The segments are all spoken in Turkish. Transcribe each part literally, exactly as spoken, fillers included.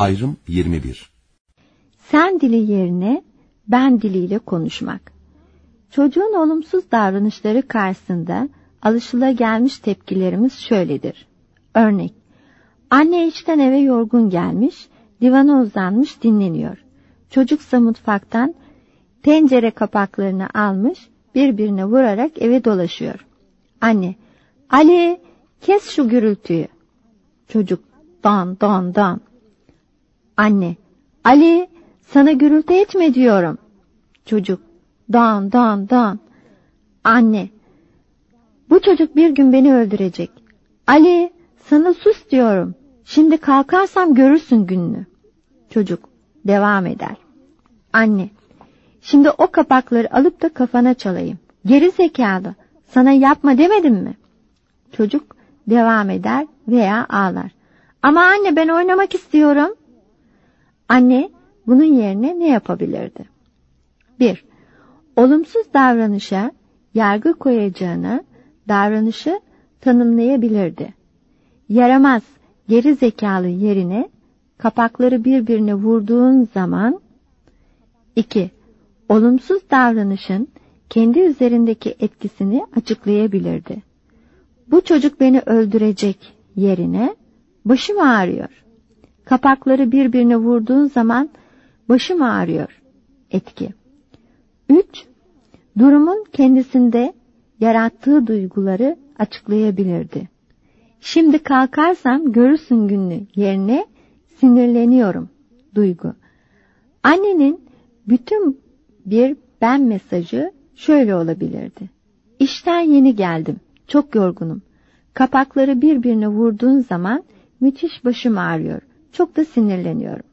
Ayrım yirmi bir. Sen dili yerine ben diliyle konuşmak. Çocuğun olumsuz davranışları karşısında alışılagelmiş tepkilerimiz şöyledir. Örnek: anne işten eve yorgun gelmiş, divana uzanmış dinleniyor. Çocuksa mutfaktan tencere kapaklarını almış, birbirine vurarak eve dolaşıyor. Anne: Ali, kes şu gürültüyü. Çocuk: dan dan dan. Anne: Ali, sana gürültü etme diyorum. Çocuk: dan dan dan. Anne: bu çocuk bir gün beni öldürecek. Ali, sana sus diyorum. Şimdi kalkarsam görürsün gününü. Çocuk devam eder. Anne: şimdi o kapakları alıp da kafana çalayım. Geri zekalı, sana yapma demedim mi? Çocuk devam eder veya ağlar. Ama anne, ben oynamak istiyorum. Anne bunun yerine ne yapabilirdi? bir. Olumsuz davranışa yargı koyacağına davranışı tanımlayabilirdi. Yaramaz, geri zekalı yerine kapakları birbirine vurduğun zaman. iki. Olumsuz davranışın kendi üzerindeki etkisini açıklayabilirdi. Bu çocuk beni öldürecek yerine başım ağrıyor. Kapakları birbirine vurduğun zaman başım ağrıyor. Etki. üç. Durumun kendisinde yarattığı duyguları açıklayabilirdi. Şimdi kalkarsam görürsün gününü yerine sinirleniyorum. Duygu. Annenin bütün bir ben mesajı şöyle olabilirdi. İşten yeni geldim. Çok yorgunum. Kapakları birbirine vurduğun zaman müthiş başım ağrıyor. Çok da sinirleniyorum.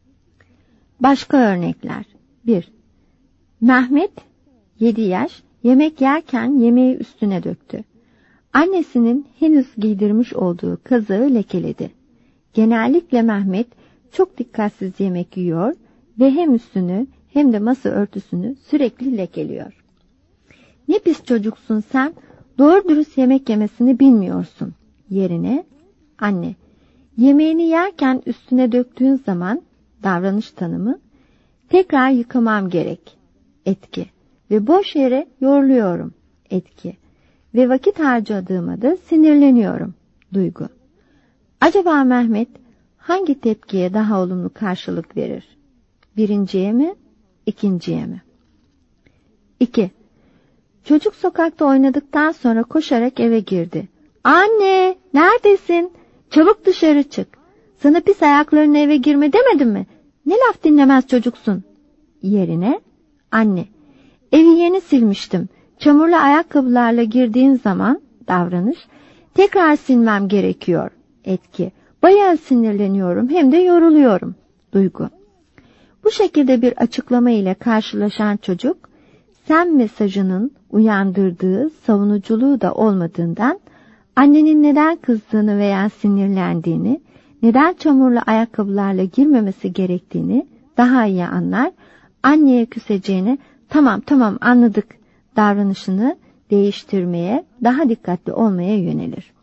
Başka örnekler. bir. Mehmet yedi yaş yemek yerken yemeği üstüne döktü. Annesinin henüz giydirmiş olduğu kazağı lekeledi. Genellikle Mehmet çok dikkatsiz yemek yiyor ve hem üstünü hem de masa örtüsünü sürekli lekeliyor. Ne pis çocuksun sen, doğru dürüst yemek yemesini bilmiyorsun yerine anne: yemeğini yerken üstüne döktüğün zaman davranış tanımı: tekrar yıkamam gerek. Etki. Ve boş yere yoruluyorum. Etki. Ve vakit harcadığıma da sinirleniyorum. Duygu. Acaba Mehmet hangi tepkiye daha olumlu karşılık verir? Birinciye mi, ikinciye mi? iki. Çocuk sokakta oynadıktan sonra koşarak eve girdi. Anne, neredesin? Çabuk dışarı çık. Sana pis ayaklarına eve girme demedim mi? Ne laf dinlemez çocuksun. Yerine anne: evi yeni silmiştim. Çamurlu ayakkabılarla girdiğin zaman davranış: tekrar silmem gerekiyor. Etki. Bayağı sinirleniyorum hem de yoruluyorum. Duygu. Bu şekilde bir açıklama ile karşılaşan çocuk, sen mesajının uyandırdığı savunuculuğu da olmadığından annenin neden kızdığını veya sinirlendiğini, neden çamurlu ayakkabılarla girmemesi gerektiğini daha iyi anlar, anneye küseceğine tamam tamam anladık davranışını değiştirmeye, daha dikkatli olmaya yönelir.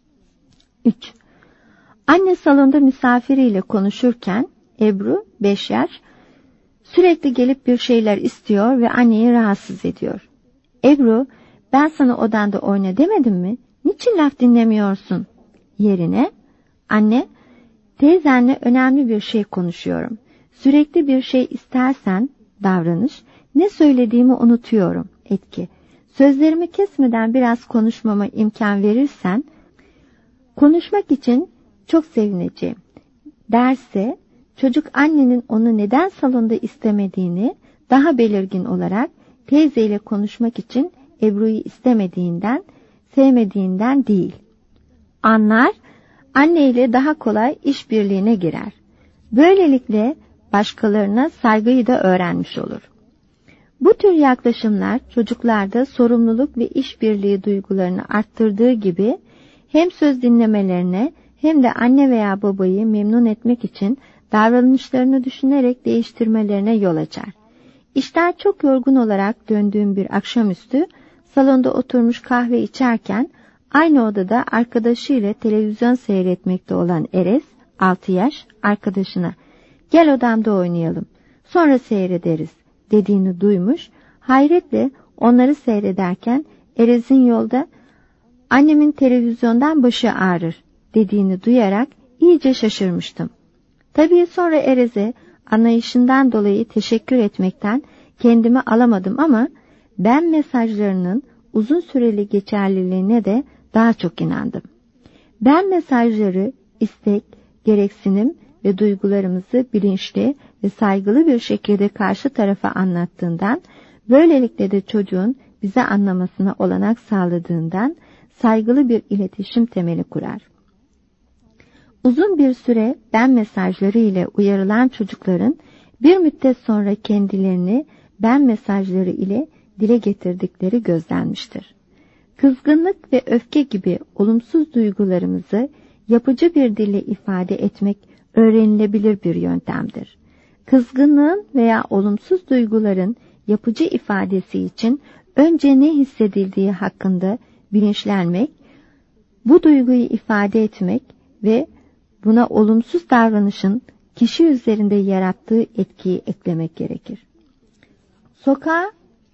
üç. Anne salonda misafiriyle konuşurken Ebru beş yaş sürekli gelip bir şeyler istiyor ve anneyi rahatsız ediyor. Ebru: ben sana odanda oyna demedim mi? Niçin laf dinlemiyorsun? Yerine anne: teyzenle önemli bir şey konuşuyorum. Sürekli bir şey istersen davranış: ne söylediğimi unutuyorum. Etki. Sözlerimi kesmeden biraz konuşmama imkan verirsen konuşmak için çok sevineceğim derse, çocuk annenin onu neden salonda istemediğini daha belirgin olarak teyzeyle konuşmak için Ebru'yu istemediğinden, sevmediğinden değil. Anlar, anneyle daha kolay işbirliğine girer. Böylelikle başkalarına saygıyı da öğrenmiş olur. Bu tür yaklaşımlar çocuklarda sorumluluk ve işbirliği duygularını arttırdığı gibi hem söz dinlemelerine hem de anne veya babayı memnun etmek için davranışlarını düşünerek değiştirmelerine yol açar. İşten çok yorgun olarak döndüğüm bir akşamüstü salonda oturmuş kahve içerken aynı odada arkadaşıyla televizyon seyretmekte olan Erez altı yaş arkadaşına "Gel odamda oynayalım, sonra seyrederiz" dediğini duymuş, hayretle onları seyrederken Erez'in yolda "Annemin televizyondan başı ağrır" dediğini duyarak iyice şaşırmıştım. Tabii sonra Erez'e anlayışından dolayı teşekkür etmekten kendimi alamadım ama ben mesajlarının uzun süreli geçerliliğine de daha çok inandım. Ben mesajları istek, gereksinim ve duygularımızı bilinçli ve saygılı bir şekilde karşı tarafa anlattığından, böylelikle de çocuğun bize anlamasına olanak sağladığından saygılı bir iletişim temeli kurar. Uzun bir süre ben mesajları ile uyarılan çocukların bir müddet sonra kendilerini ben mesajları ile dile getirdikleri gözlenmiştir. Kızgınlık ve öfke gibi olumsuz duygularımızı yapıcı bir dille ifade etmek öğrenilebilir bir yöntemdir. Kızgınlığın veya olumsuz duyguların yapıcı ifadesi için önce ne hissedildiği hakkında bilinçlenmek, bu duyguyu ifade etmek ve buna olumsuz davranışın kişi üzerinde yarattığı etkiyi eklemek gerekir. Sokağa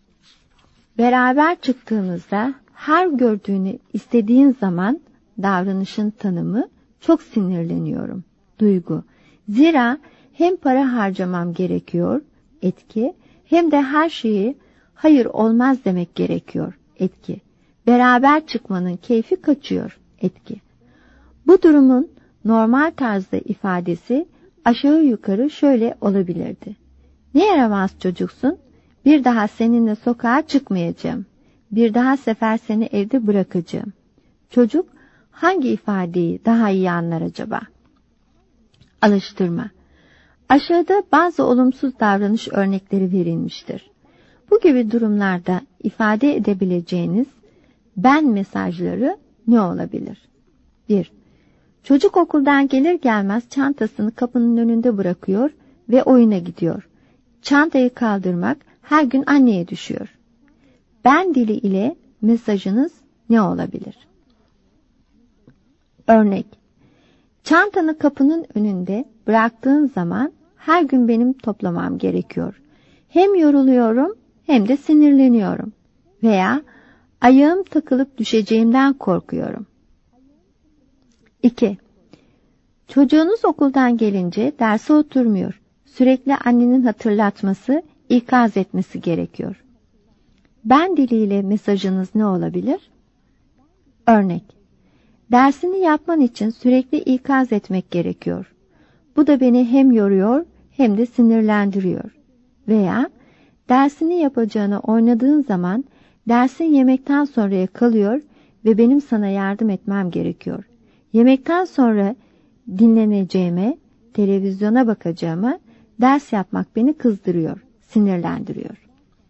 beraber çıktığınızda her gördüğünü istediğin zaman davranışın tanımı "çok sinirleniyorum" duygu. Zira hem para harcamam gerekiyor etki, hem de her şeyi hayır olmaz demek gerekiyor etki. Beraber çıkmanın keyfi kaçıyor etki. Bu durumun normal tarzda ifadesi aşağı yukarı şöyle olabilirdi: "Ne yaramaz çocuksun, bir daha seninle sokağa çıkmayacağım, bir daha sefer seni evde bırakacağım." Çocuk hangi ifadeyi daha iyi anlar acaba? Alıştırma. Aşağıda bazı olumsuz davranış örnekleri verilmiştir. Bu gibi durumlarda ifade edebileceğiniz ben mesajları ne olabilir? bir. Çocuk okuldan gelir gelmez çantasını kapının önünde bırakıyor ve oyuna gidiyor. Çantayı kaldırmak her gün anneye düşüyor. Ben dili ile mesajınız ne olabilir? Örnek: çantanı kapının önünde bıraktığın zaman her gün benim toplamam gerekiyor. Hem yoruluyorum hem de sinirleniyorum. Veya ayağım takılıp düşeceğimden korkuyorum. iki. Çocuğunuz okuldan gelince derse oturmuyor. Sürekli annenin hatırlatması, ikaz etmesi gerekiyor. Ben diliyle mesajınız ne olabilir? Örnek: dersini yapman için sürekli ikaz etmek gerekiyor. Bu da beni hem yoruyor hem de sinirlendiriyor. Veya dersini yapacağını oynadığın zaman dersin yemekten sonraya kalıyor ve benim sana yardım etmem gerekiyor. Yemekten sonra dinleneceğime, televizyona bakacağıma ders yapmak beni kızdırıyor, sinirlendiriyor.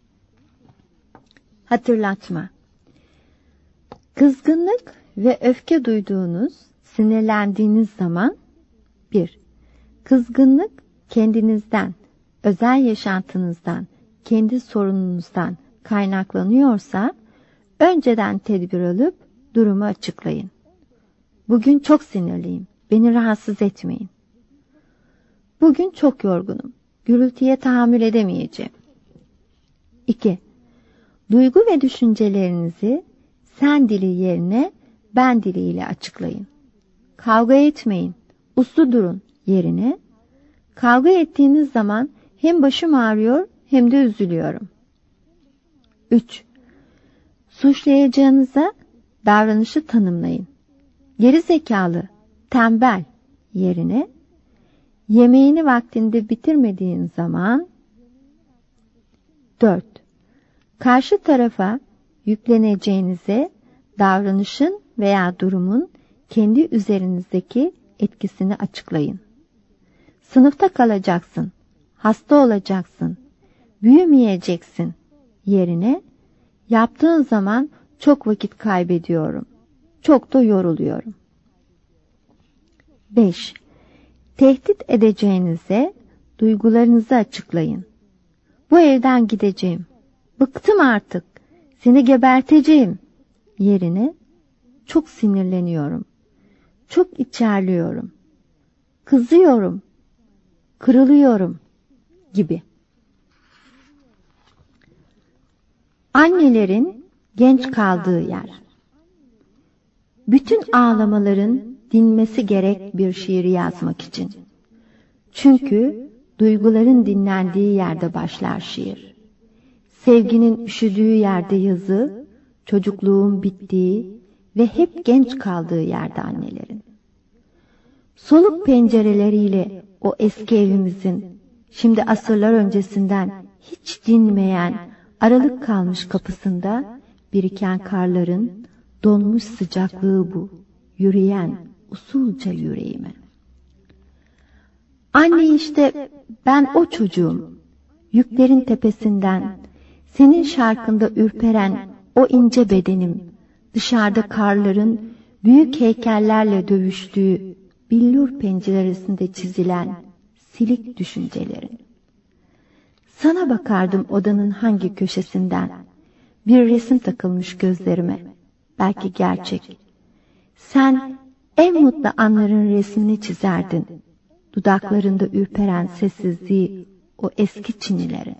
Hatırlatma. Kızgınlık ve öfke duyduğunuz, sinirlendiğiniz zaman bir. Kızgınlık kendinizden, özel yaşantınızdan, kendi sorununuzdan kaynaklanıyorsa önceden tedbir alıp durumu açıklayın. Bugün çok sinirliyim, beni rahatsız etmeyin. Bugün çok yorgunum, gürültüye tahammül edemeyeceğim. iki. Duygu ve düşüncelerinizi sen dili yerine ben diliyle açıklayın. Kavga etmeyin, uslu durun yerine kavga ettiğiniz zaman hem başım ağrıyor hem de üzülüyorum. üç. Suçlayacağınıza davranışı tanımlayın. Geri zekalı, tembel yerine yemeğini vaktinde bitirmediğin zaman. dört. Karşı tarafa yükleneceğinize davranışın veya durumun kendi üzerinizdeki etkisini açıklayın. Sınıfta kalacaksın, hasta olacaksın, büyümeyeceksin yerine yaptığın zaman çok vakit kaybediyorum, çok da yoruluyorum. beş. Tehdit edeceğinize duygularınızı açıklayın. Bu evden gideceğim, bıktım artık, seni geberteceğim yerine çok sinirleniyorum, çok içerliyorum, kızıyorum, kırılıyorum gibi. Annelerin genç kaldığı yer. Bütün ağlamaların dinmesi gerek bir şiir yazmak için. Çünkü duyguların dinlendiği yerde başlar şiir. Sevginin üşüdüğü yerde yazı, çocukluğun bittiği ve hep genç kaldığı yerde annelerin. Soluk pencereleriyle o eski evimizin, şimdi asırlar öncesinden hiç dinmeyen, aralık kalmış kapısında biriken karların donmuş sıcaklığı bu, yürüyen usulca yüreğime. Anne işte ben o çocuğum, yüklerin tepesinden, senin şarkında ürperen o ince bedenim, dışarıda karların büyük heykellerle dövüştüğü billur penceresinde çizilen silik düşüncelerin. Sana bakardım odanın hangi köşesinden, bir resim takılmış gözlerime, belki gerçek. Sen en mutlu anların resmini çizerdin, dudaklarında ürperen sessizliği o eski çinilerin.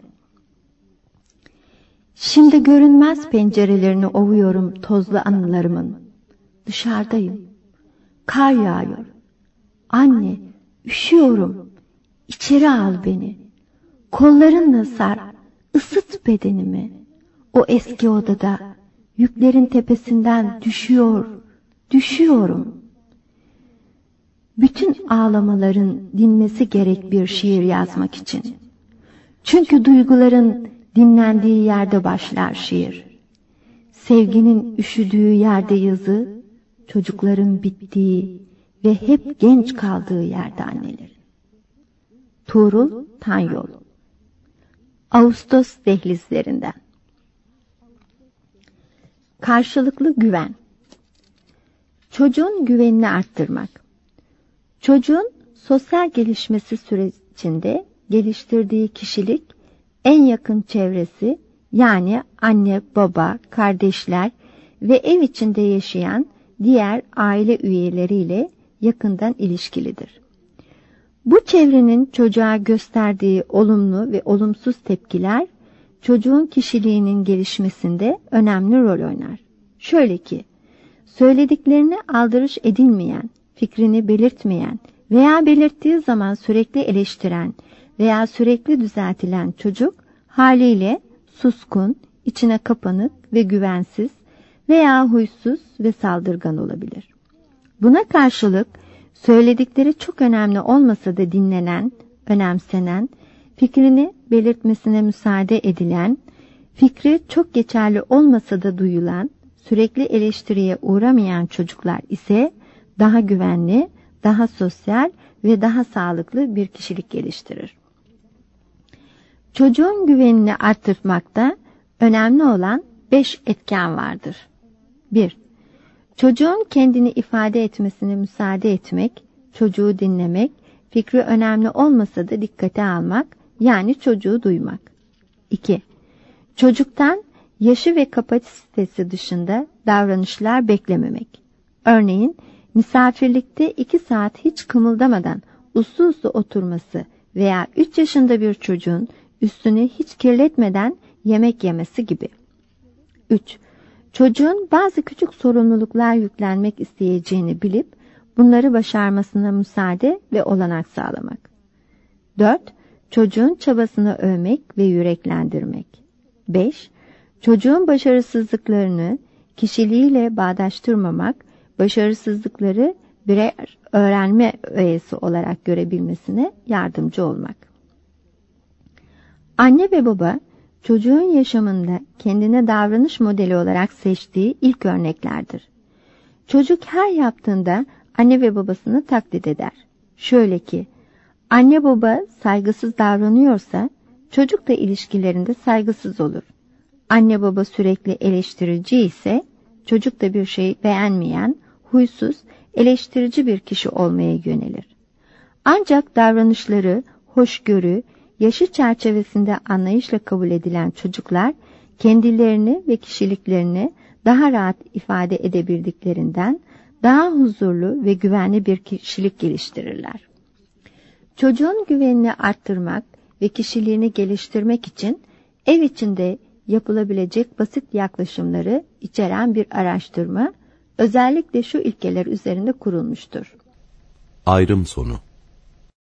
Şimdi görünmez pencerelerini ovuyorum tozlu anılarımın. Dışarıdayım, kar yağıyor. Anne, üşüyorum, içeri al beni. Kollarınla sar, ısıt bedenimi. O eski odada, yüklerin tepesinden düşüyor, düşüyorum. Bütün ağlamaların dinmesi gerek bir şiir yazmak için. Çünkü duyguların dinlendiği yerde başlar şiir. Sevginin üşüdüğü yerde yazı, çocukların bittiği ve hep genç kaldığı yerde annelerin. Tuğrul Tanyol. Ağustos dehlizlerinden. Karşılıklı güven. Çocuğun güvenini arttırmak. Çocuğun sosyal gelişmesi sürecinde geliştirdiği kişilik, en yakın çevresi yani anne, baba, kardeşler ve ev içinde yaşayan diğer aile üyeleriyle yakından ilişkilidir. Bu çevrenin çocuğa gösterdiği olumlu ve olumsuz tepkiler, çocuğun kişiliğinin gelişmesinde önemli rol oynar. Şöyle ki, söylediklerini aldırış edilmeyen, fikrini belirtmeyen veya belirttiği zaman sürekli eleştiren veya sürekli düzeltilen çocuk, haliyle suskun, içine kapanık ve güvensiz veya huysuz ve saldırgan olabilir. Buna karşılık, söyledikleri çok önemli olmasa da dinlenen, önemsenen, fikrini belirtmesine müsaade edilen, fikri çok geçerli olmasa da duyulan, sürekli eleştiriye uğramayan çocuklar ise daha güvenli, daha sosyal ve daha sağlıklı bir kişilik geliştirir. Çocuğun güvenini arttırmakta önemli olan beş etken vardır. bir. Çocuğun kendini ifade etmesine müsaade etmek, çocuğu dinlemek, fikri önemli olmasa da dikkate almak, yani çocuğu duymak. iki. Çocuktan yaşı ve kapasitesi dışında davranışlar beklememek. Örneğin, misafirlikte iki saat hiç kımıldamadan uslu uslu oturması veya üç yaşında bir çocuğun üstünü hiç kirletmeden yemek yemesi gibi. üç. Çocuğun bazı küçük sorumluluklar yüklenmek isteyeceğini bilip bunları başarmasına müsaade ve olanak sağlamak. dört. Çocuğun çabasını övmek ve yüreklendirmek. beş. Çocuğun başarısızlıklarını kişiliğiyle bağdaştırmamak, başarısızlıkları birer öğrenme öğesi olarak görebilmesine yardımcı olmak. Anne ve baba, çocuğun yaşamında kendine davranış modeli olarak seçtiği ilk örneklerdir. Çocuk her yaptığında anne ve babasını taklit eder. Şöyle ki, anne baba saygısız davranıyorsa, çocuk da ilişkilerinde saygısız olur. Anne baba sürekli eleştirici ise, çocuk da bir şey beğenmeyen, huysuz, eleştirici bir kişi olmaya yönelir. Ancak davranışları, hoşgörü, yaşı çerçevesinde anlayışla kabul edilen çocuklar, kendilerini ve kişiliklerini daha rahat ifade edebildiklerinden daha huzurlu ve güvenli bir kişilik geliştirirler. Çocuğun güvenini arttırmak ve kişiliğini geliştirmek için ev içinde yapılabilecek basit yaklaşımları içeren bir araştırma özellikle şu ilkeler üzerinde kurulmuştur. Ayrım sonu.